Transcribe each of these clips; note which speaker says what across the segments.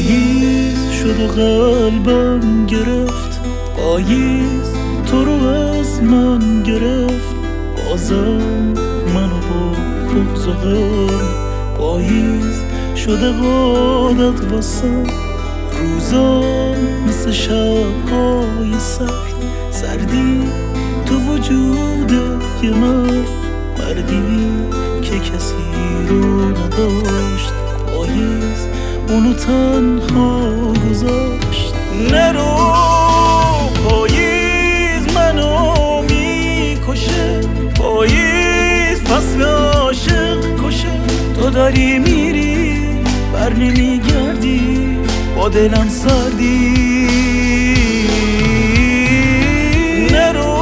Speaker 1: پاییز شد و قلبم گرفت، پاییز تو رو از من گرفت، بازم منو با بغض و غم. پاییز شده عادت واسم، روزام مثل شب‌های سرد، سردی تو وجود یه مردی که کسی رو نداشت. پاییز اونو تنها گذاشت. نرو پاییز منو میکشه، پاییز فصل عاشق کشه. تو داری میری بر نمیگردی، با دلم سردی. نرو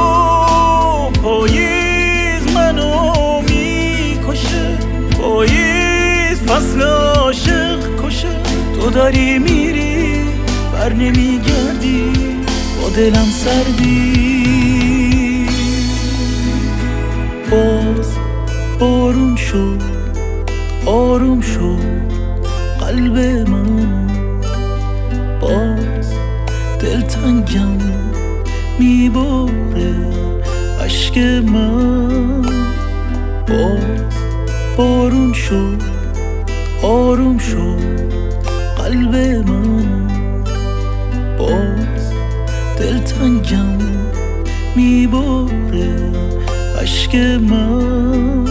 Speaker 1: پاییز منو میکشه، پاییز فصل عاشق کشه. تو داری میری بر نمیگردی، با دلم سردی. باز بارون شد، آروم شد قلب من، باز دلتنگم میباره عشق من. باز بارون شد، آروم شد قلب من، باز دلتنگم میباره عشق من.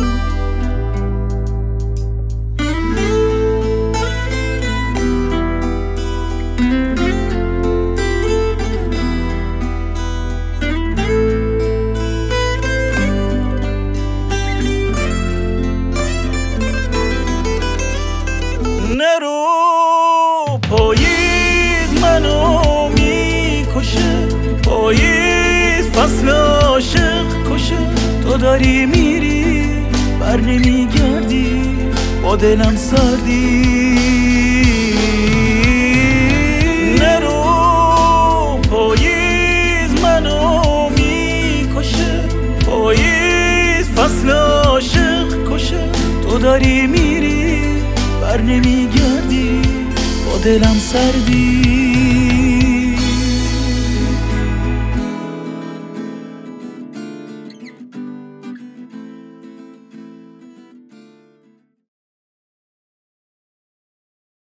Speaker 1: نرو پاییز منو میکشه، پاییز فصل عاشق کشه. تو داری میری بر نمیگردی، با دلم سردی. نرو پاییز منو میکشه، پاییز فصل عاشق کشه. تو داری میری بر نمیگردی، با دلم سردی.